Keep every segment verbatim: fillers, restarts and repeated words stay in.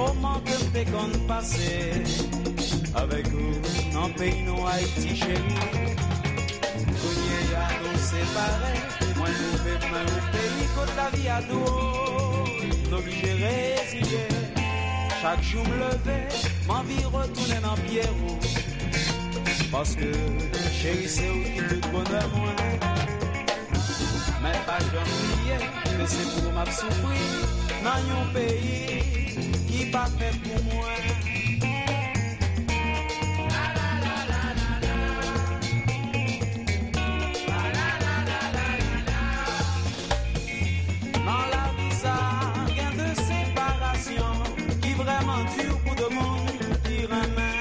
moment que t'es qu'on passé avec vous dans pays non Haïti chérie. Cogné à nous séparer, moi nous vais même au pays côté la vie à dos, n'obligé résigner. Chaque jour me lever, m'envie retourner dans Pierrot. Parce que chérie c'est où qui tout bonheur moi. Mais pas j'oublier que c'est pour ma souffrir dans un pays qui pas fait pour moi. Dans la vie ça, gain de séparation qui vraiment dur pour de monde qui remet.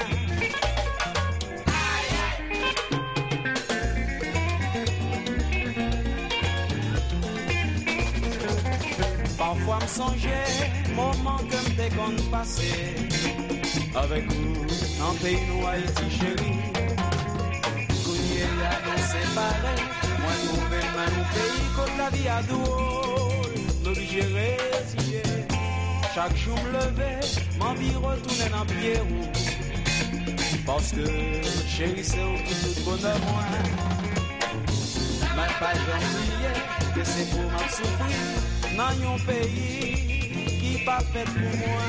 Parfois me songer, moment que m'te qu'on passé avec vous, dans pays nous Haïti chérie. Cogné à nous séparer, moi nous même au pays côté la vie à dos, l'obligé résigner. Chaque jour me lever, m'envie retourner dans Pierrot. Parce que chérie c'est où tout bonheur moi. Mais pas j'oublier que c'est pour ma souffrir dans un pays qui pas fait pour moi.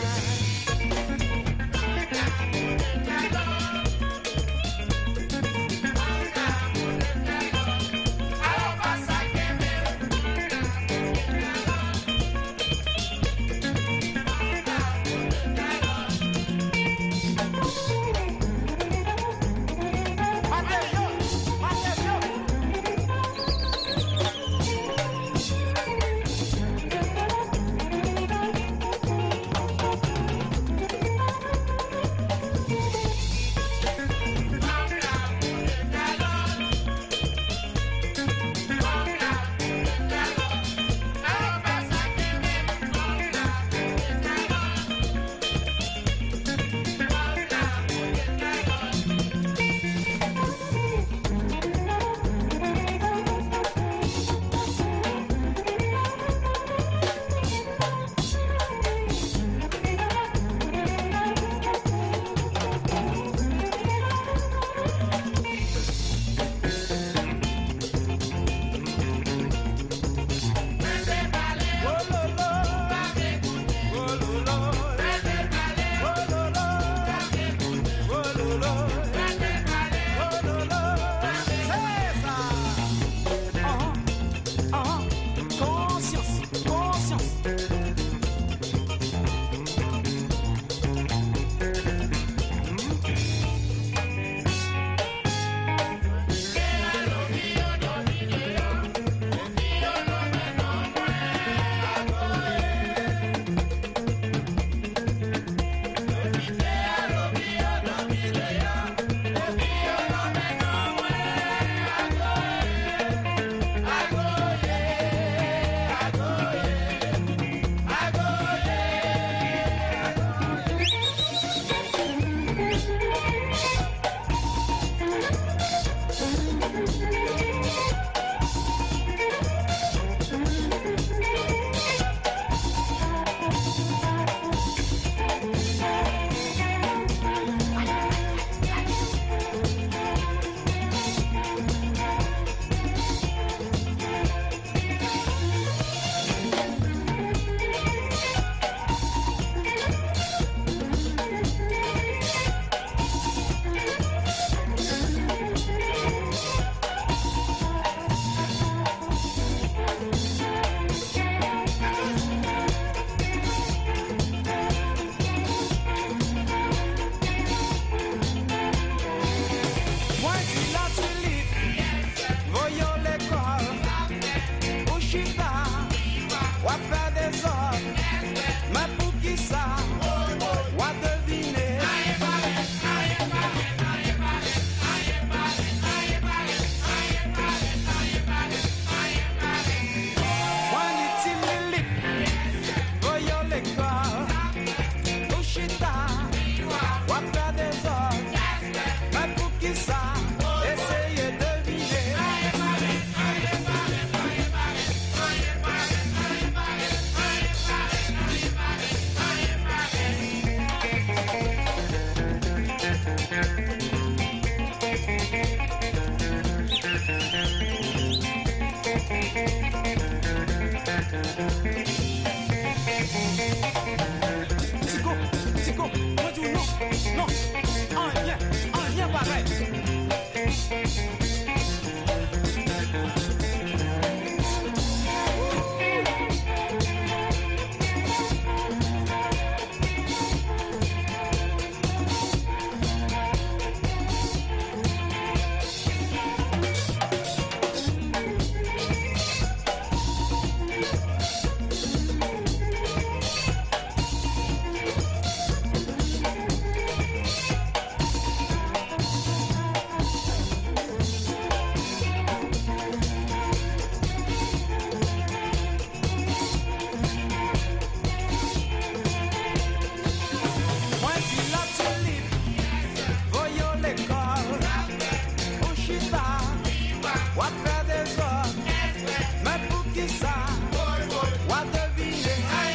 Voici la tulipe, voyons l'école, au chita, ou à faire des hommes, mais pour qui ça, ou à deviner.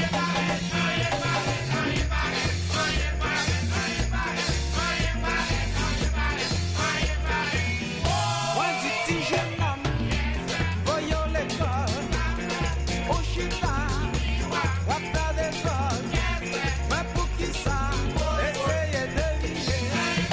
Moi dit petit jeune homme, voyons l'école, au chita, ou à faire des hommes, mais pour qui ça, essayez de deviner.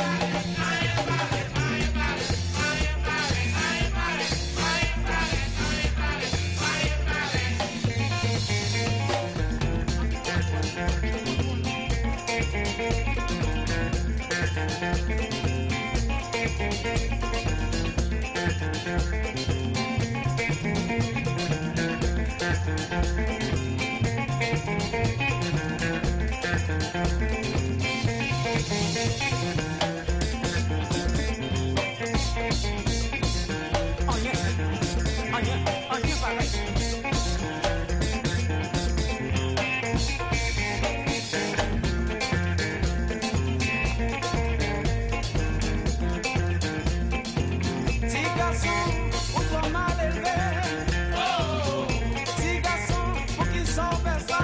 Petit garçon, pour toi mal élevé. Petit garçon, pour qui s'en fait ça.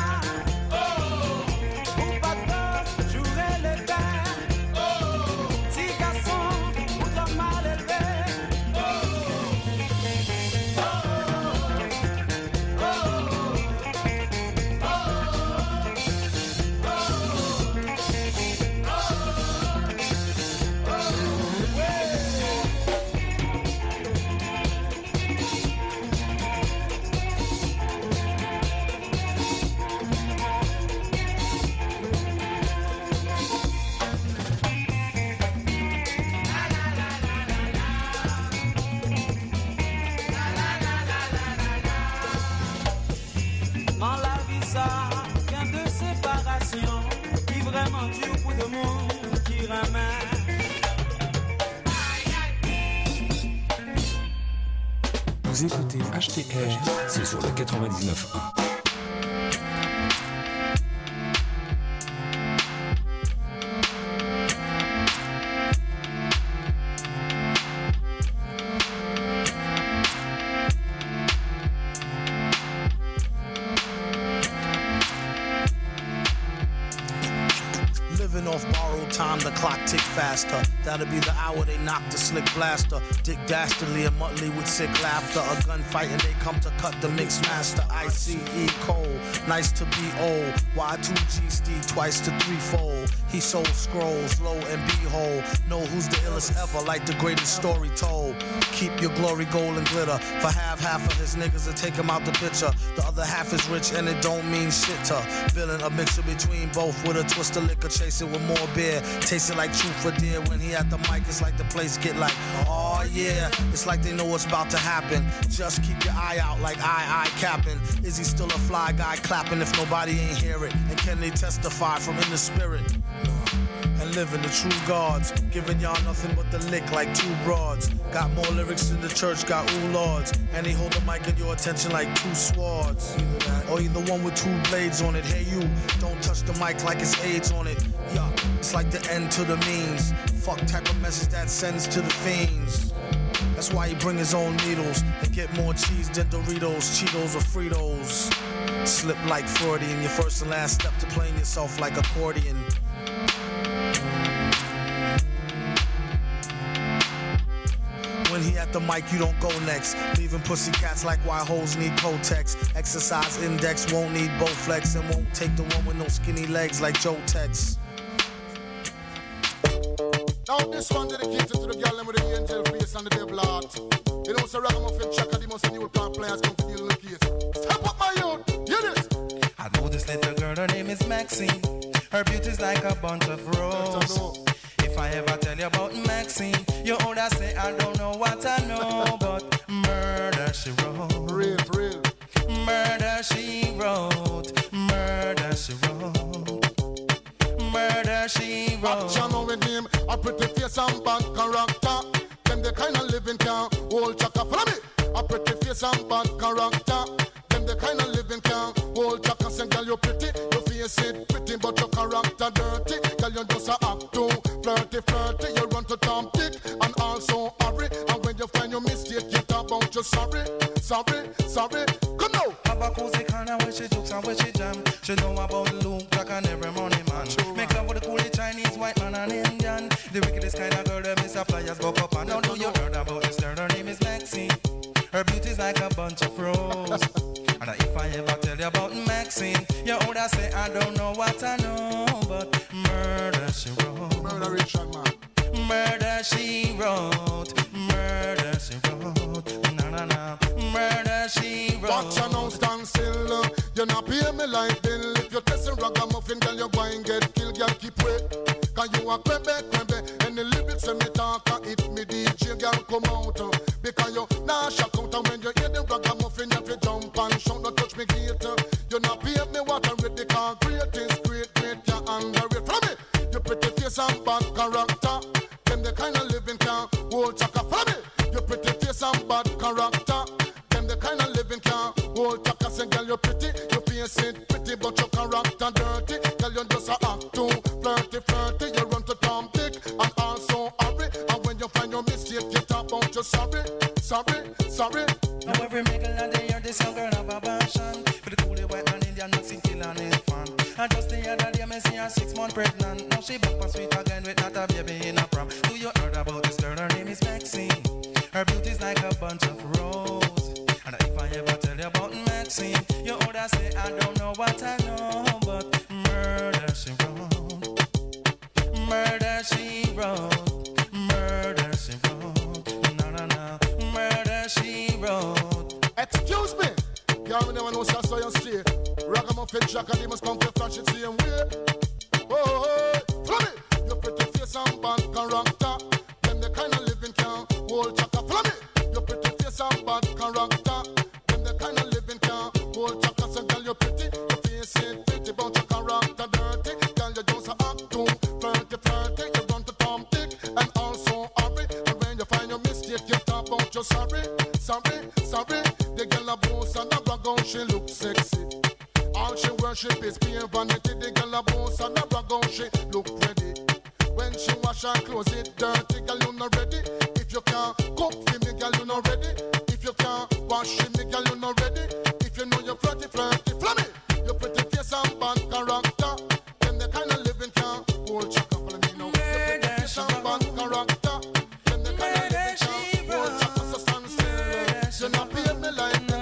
Pour pas de jouer les verres. Petit garçon, pour toi mal élevé. Dans la vie, ça vient de séparation qui vraiment dure pour le monde qui ramène. Vous écoutez H T R, c'est sur le quatre-vingt-dix-neuf point un. Living off borrowed time, the clock tick faster. That'll be the hour they knock the slick blaster. Dick Dastardly and Muttley with sick laughter. A gunfight and they come to cut the mix master. I C E Cole, nice to be old. Y two G Steve twice to threefold. He sold scrolls, low and behold. Know who's the illest ever, like the greatest story told. Keep your glory, gold and glitter. For half, half of his niggas to take him out the picture. The other half is rich and it don't mean shit to. Villain, a mixture between both with a twist of liquor, chasing with more beer. Tasting like truth for dear. When he at the mic, it's like the place get like, oh yeah. It's like they know what's about to happen. Just keep your eye out like I, I capping. Is he still a fly guy clapping if nobody ain't hear it? And can they testify from in the spirit? And living the true gods, giving y'all nothing but the lick like two broads. Got more lyrics than the church got ooh lords, and they hold the mic in your attention like two swords. Either that, or either one with two blades on it. Hey you, don't touch the mic like it's AIDS on it. Yeah, it's like the end to the means. Fuck type of message that sends to the fiends. That's why he bring his own needles and get more cheese than Doritos, Cheetos, or Fritos. Slip like Freudian, your first and last step to playing yourself like accordion. When he at the mic, you don't go next. Leaving pussy cats like why hoes need Kotex. Exercise index won't need Bowflex and won't take the one with no skinny legs like Joe Tex. Now this one dedicated to the girl with the angel face and the devil heart. You know, so Ragamuffin Chaka, the most new plant players come to deal with the case. Step up my youth, hear this. I know this little girl, her name is Maxine. Her beauty's like a bunch of roses. If I ever tell you about Maxine, you older say I don't know what I know, but murder she wrote. Real, real. Murder she wrote. Murder she wrote. Murder she wrote. Action with him, a pretty face and bad character. Them the kind of living can hold Chaka. Follow me. A pretty face and bad character. Them the kind of living can hold Chaka. Say girl you pretty, your face it pretty, but your character dirty. Girl you just a act too flirty, flirty. You run to Tom Dick and also hurry. And when you find your mistake, you talk about you sorry, sorry, sorry. Come now. Have a cozy corner where she jokes and where she jam. She know about Luke Jack and every money man. True, Make love with the coolest Chinese, white man and Indian. The wickedest kind of girl that Mister Flyers go up and now do you heard about this girl? Her name is Maxine. Her beauty's like a bunch of roses. And if I ever tell you about Maxine, you would say I don't know what I know, but murder she wrote. Murder Richard, man. Murder she wrote. Murder she wrote. Na na na. Murder she wrote. Watch her now stand still. You not pay me like bill. If you're testing ragamuffin, girl, you go and get killed. Girl, keep wait. Cause you are crembe, crembe. And the lyrics when me talk, hit me D J, girl, come out. Because you nah shock out. And when you hear the ragamuffin, you have to jump and shout. Don't touch me gate. You not pay me what I read. The concrete is great, great, you underrate. From me, you pretty face and bad character. Them the kind of living can hold chaka. From me, you pretty face and bad character. Them the kind of living can hold chaka. Say girl, you pretty, you face it pretty, but your character dirty. Girl, you just a act too flirty, flirty. You run to Tom Dick and also hurry. And when you find your mistake, you talk about you sorry, sorry, sorry. Now every middle and they hear this young girl have a passion for the coolie white man Indian Mexican kill an infant. And just the other day me see her six months pregnant. Now she back for sweet again with not a baby in a prom. Do you heard about this girl? Her name is Maxine. Her beauty's like a bunch of roses. And if I ever tell you about Maxine, you would say I don't know what I know, but murder she wrote. Murder she wrote. Murder she wrote. No no no. Murder she wrote. Excuse me. Y'all me never know so so you stay. Ragamuffin Jack and they must come to flash it same way. Oh, oh, oh. Follow me. You pretty face and bad character. Them the kind of living can hold chaka. Follow me. You pretty face and bad character. Them the kind of living can hold chaka. So girl you pretty, you face it pretty, but your character dirty. Girl you just a act too flirty, flirty. You run to Tom Dick and also hurry. And when you find your mistake, you talk about you sorry, sorry, sorry. The girl a boss and a brag on she look sexy. All she worship is pure vanity. The girl a boss and a brag on she look ready. When she wash her clothes it dirty, girl you not ready. If you can't cook for me, girl you not ready. If you can't wash for me, girl you not ready. If you know you're flirty, flirty, flirty. You pretty face and bad character. Them the kind of living can hold chaka. Follow me now. You pretty face and bad character. Them the kind of living can hold chaka. So stand still. You not pay me like that.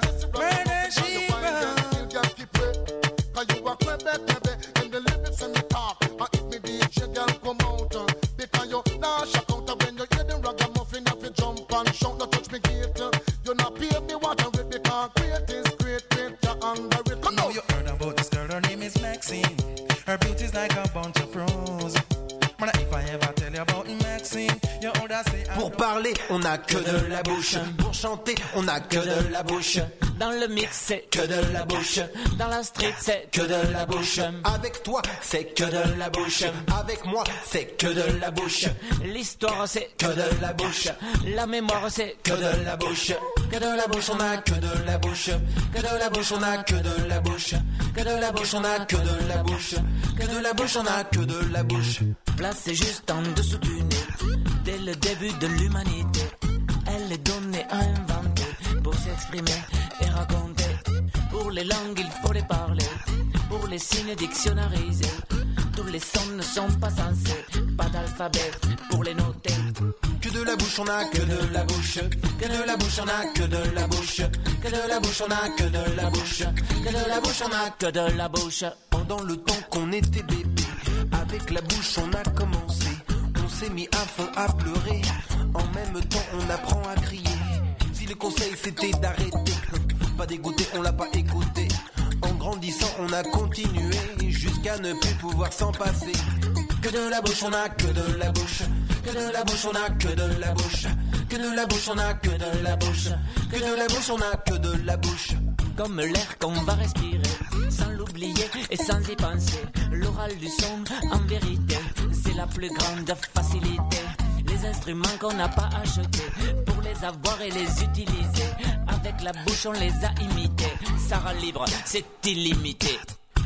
Murder she wrote. Girl keep wait. Cause you are crembe, crembe. And the lyrics and the talk. And if me D J girl come out. Because you nah shock out. When you hear them ragamuffin, you fi jump and shout. Don't touch me gate. You not pay me what I read. Because great is great, great, you under it. Come Now on. you heard about this girl, her name is Maxine. Her beauty's like a bunch of roses. Man, if I ever tell you about Maxine, you would say I Pour parler, on n'a que de la bouche. Pour chanter, on n'a que de la bouche. Dans le mix, c'est que de la bouche. Dans la street, c'est que de la bouche. Avec toi, c'est que de la bouche. Avec moi, c'est que de la bouche. L'histoire, c'est Que de la bouche. la mémoire, c'est Que de la bouche. Que de la bouche, on a que de la bouche. Que de la bouche, on a que de la bouche. Que de la bouche, on a que de la bouche. Que de la bouche, on a que de la bouche. placée juste en dessous du nez. Dès le début de l'humanité, elle est donnée à inventer pour s'exprimer et raconter. Pour les langues, il faut les parler. Pour les signes dictionnarisés, tous les sons ne sont pas censés. Pas d'alphabet pour les noter. Que de la bouche, on a que de la bouche. Que de la bouche, on a que de la bouche. Que de la bouche, on a que de la bouche. Que de la bouche, on a que de la bouche. Pendant le temps qu'on était bébé, avec la bouche on a commencé. On s'est mis à fond à pleurer. En même temps on apprend à crier. Si le conseil c'était d'arrêter, pas dégoûté, on l'a pas écouté. En grandissant on a continué jusqu'à ne plus pouvoir s'en passer. Que de la bouche, on a que de la bouche. Que de la bouche, on a que de la bouche. Que de la bouche, on a que de la bouche. Que de la bouche, on a que de la bouche. Comme l'air qu'on va respirer, sans l'oublier et sans y penser. L'oral du son, en vérité, c'est la plus grande facilité. Les instruments qu'on n'a pas achetés, pour les avoir et les utiliser. Avec la bouche, on les a imités. Ça rend libre, c'est illimité.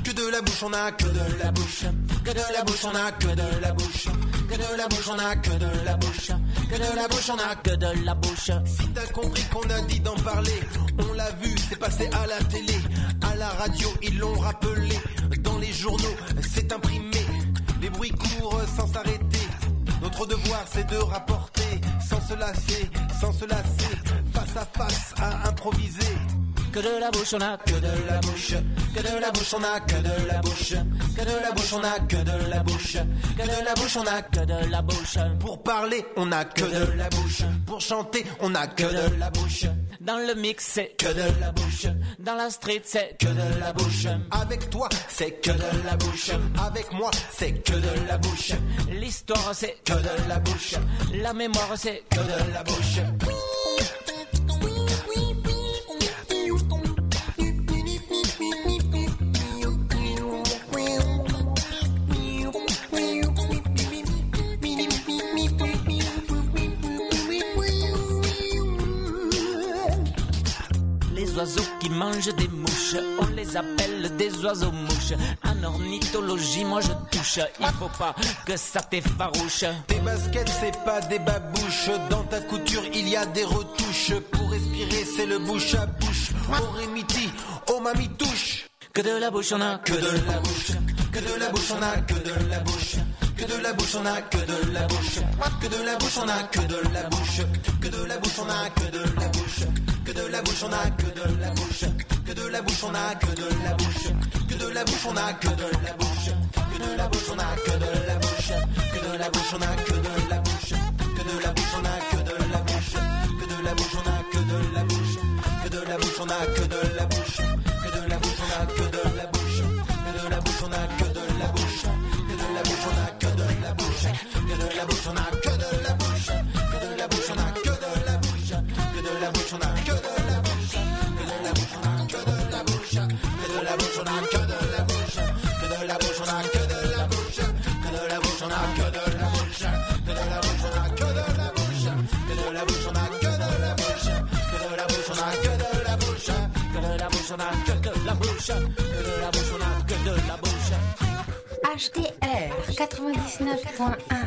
Que de la bouche, on a que de la bouche. Que de la bouche, on a que de la bouche. Que de la bouche, on a que de la bouche. Que de la bouche, on a que de la bouche. Si t'as compris qu'on a dit d'en parler, on l'a vu, c'est passé à la télé, à la radio, ils l'ont rappelé. Dans les journaux, c'est imprimé. Les bruits courent sans s'arrêter. Notre devoir, c'est de rapporter, sans se lasser, sans se lasser, face à face à improviser. Que de la bouche, on a que de la bouche. Que de la bouche, on a que de la bouche. Que de la bouche, on a que de la bouche. Que de la bouche, on a que de la bouche. Pour parler, on a que de la bouche. Pour chanter, on a que de la bouche. Dans le mix, c'est que de la bouche. Dans la street, c'est que de la bouche. Avec toi, c'est que de la bouche. Avec moi, c'est que de la bouche. L'histoire, c'est que de la bouche. La mémoire, c'est que de la bouche. Les oiseaux qui mangent des mouches, on les appelle des oiseaux mouches. En ornithologie, moi je touche, il faut pas que ça t'effarouche. Tes baskets, c'est pas des babouches. Dans ta couture, il y a des retouches. Pour respirer, c'est le bouche à bouche. Oh Rémiti, oh mamie touche. Que de la bouche, on a que de la bouche. Que de la bouche, on a que de la bouche. Que de la bouche, on a que de la bouche. Que de la bouche, on a que de la bouche. Que de la bouche, on a que de la bouche. Que de la bouche, on a que de la bouche. Que de la bouche, on a que de la bouche. Que de la bouche, on a que de la bouche. Que de la bouche, on a que de la bouche. Que de la bouche, on a que de la bouche. Que de la bouche, on a que de la bouche. Que de la bouche, on a que de la bouche. Que de la bouche, on a que de la bouche. Que de la bouche, on a que de la bouche. Que de la bouche, on a que de la bouche. Que de la bouche, on a que de la bouche. Que de la bouche, on a que de la bouche. Que de la bouche, on a que de la bouche. Que de la bouche, on a que de la bouche. Que de la bouche, on a que de la bouche. Que de la bouche, on a que de la bouche. Que de la bouche, on a que de la bouche. Que de la bouche, on a que de la bouche. Que de la bouche, on a que de la bouche. Que de la bouche, on a que de la bouche. Que de la bouche, on a que de la bouche. Que de la bouche, on a que de la bouche. Que de la bouche, on a que de la bouche. H D R quatre-vingt-dix-neuf point un.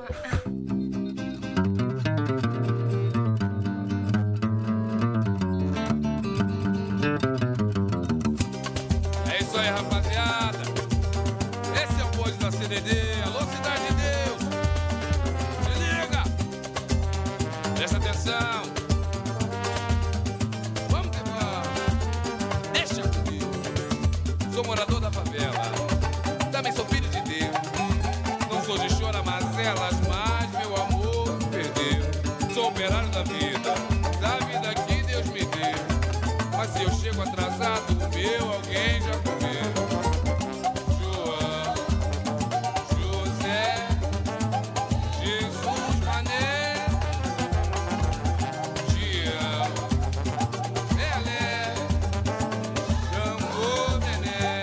É isso aí, rapaziada. Esse é o bonde da C D D. Alô, Cidade de Deus. Se liga. Presta atenção. Vamos que vamos. Deixa comigo. Sou morador da favela. Também sou filho de Deus. Não sou de chora-mazelas, mas meu amor perdeu. Sou operário da vida, da vida que Deus me deu. Mas se eu chego atrasado, o meu alguém já comeu. João, José, Jesus, Mané, Tião, Pelé, Xangô, Nené.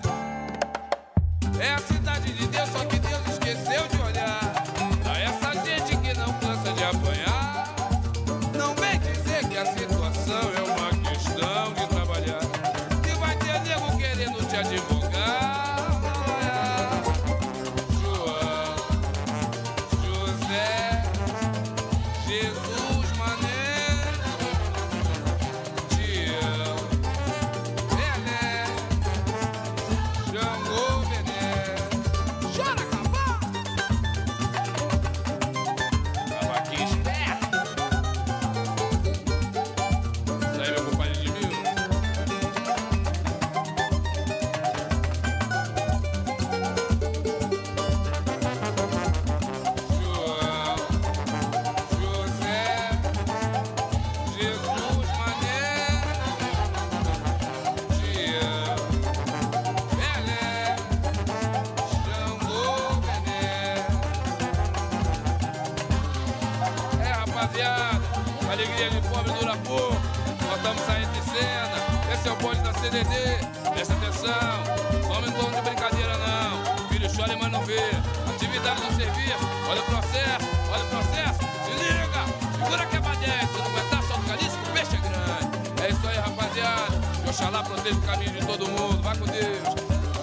É a cidade de Deus, só que Deus esqueceu de olhar pra essa gente que não cansa de apanhar. Não vem dizer que a situação é uma questão de trabalhar, que vai ter nego querendo te advogar. João, José, Jesus, Mané, Tião, Pelé, Xangô, Bené. Chora, acabar! Tava aqui esperto. Isso aí, meu companheiro de mil. João, José, Jesus, Mané, Tião, Pelé, Xangô, Bené. É, rapaziada, a alegria de pobre dura pouco. Nós estamos saindo de cena. Esse é o bonde da C D D. Presta atenção, só não vamos de brincadeira não. Filho chora mas não vê. Atividade no serviço, olha o processo, olha o processo. Se liga, segura que é badete. Se não aguentar, solta o caniço que o peixe é grande. É isso aí, rapaziada. Que Oxalá proteja o caminho de todo mundo. Vai com Deus.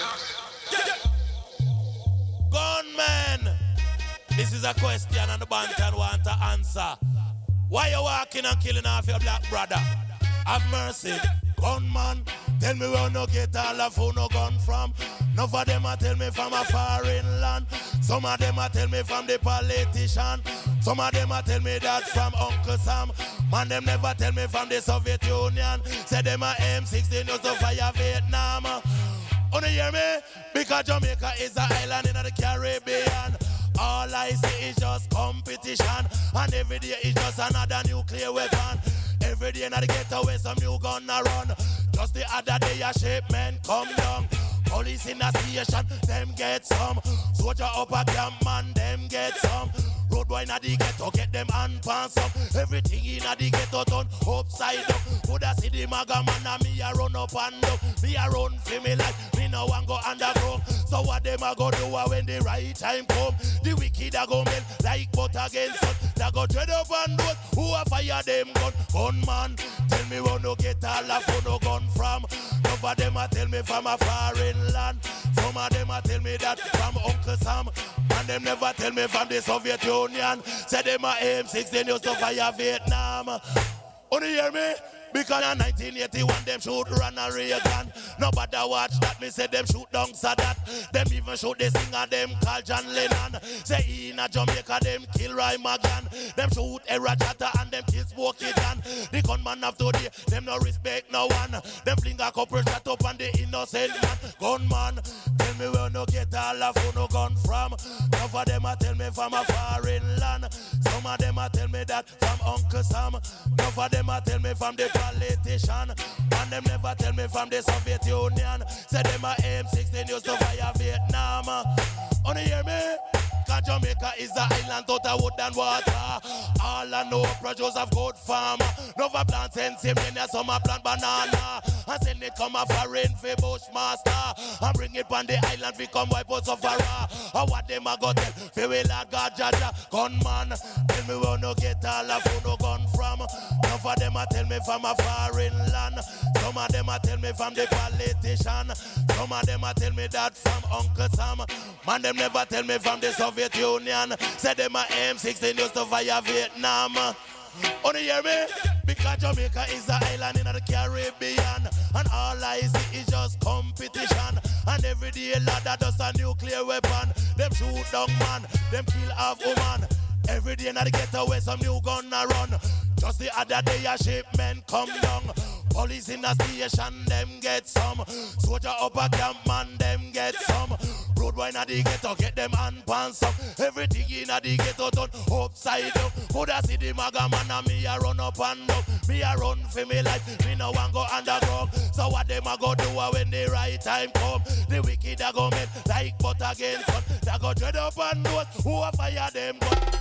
Gunman, this is a question and the Bantan want to answer. Why you walking and killing off your black brother? Have mercy. Gunman, tell me where no get all of who no gun from. None of them a tell me from a foreign land. Some of them a tell me from the politician. Some of them a tell me that from Uncle Sam. Man, them never tell me from the Soviet Union. Say them a M sixteen used to fire Vietnam. Oh, you hear me? Because Jamaica is an island in the Caribbean. All I see is just competition. And every day is just another nuclear weapon. Every day in the ghetto where some new gun a run. Just the other day a shape man come down. Police in the station, them get some. Soldier up a camp man, them get some. Road boy in the ghetto, get them hand pants up. Everything in the ghetto turn upside down. Coulda see the maga man and me a run up and down. Me a run for me like me no one go underground. So what them a go do when the right time come? The wicked a go melt like butter against sun. They go dread up and do who a fire them gun. Gunman, tell me where no get all of who no gun from. Some of them a tell me from a foreign land. Some of them a tell me that from Uncle Sam. And them never tell me from the Soviet Union. Say them a M sixteen used to fire Vietnam. Oh, you hear me? Because in nineteen eighty-one them shoot Ronald Reagan. Nobody watch that, me say them shoot down Sadat. Them even shoot the singer them call John Lennon. Say in a Jamaica them kill Roy Magan. Them shoot Era Jata and them kill Smokey John. The gunman of today, them no respect no one. Them fling a couple shot up on the innocent man. Gunman, tell me where no get all of who no gun from. Some of them a tell me from a foreign land. Some of them a tell me that from Uncle Sam. Some of them a tell me from the politician. And them never tell me from the Soviet Union. Say them a M sixteen used to fire Vietnam. Oh, you hear me? Cause Jamaica is an island out of wood and water. All I know produce of good farm. Nova plant send semen, some a plant banana. And send it come a foreign for Bushmaster. And bring it on the island fi come wipe out sufferer. And what them a go tell? Fi we like God Jaja. Gunman, tell me where no get all of who no gun from. Some of them a tell me from a foreign land. Some of them a tell me from the politician. Some of them a tell me that from Uncle Sam. Man, them never tell me from the Soviet Union. Say them a M sixteen used to fire Vietnam. Oh, you hear me? Because Jamaica is an island in the Caribbean. And all I see is just competition. And every day ladder does a nuclear weapon. Them shoot down man, them kill half woman. Every day in the ghetto where some new gun a run. Just the other day a shipment come down. Police in the station, them get some. Soldier up a camp man, them get some. Road boy in the ghetto, get them hand pants up. Everything in the ghetto turn upside down. Coulda see the maga man and me a run up and down. Me a run for me life, me no one go underground. So what them a go do when the right time come? The wicked a go make like butter against sun. They go dread up and do who a fire them gun.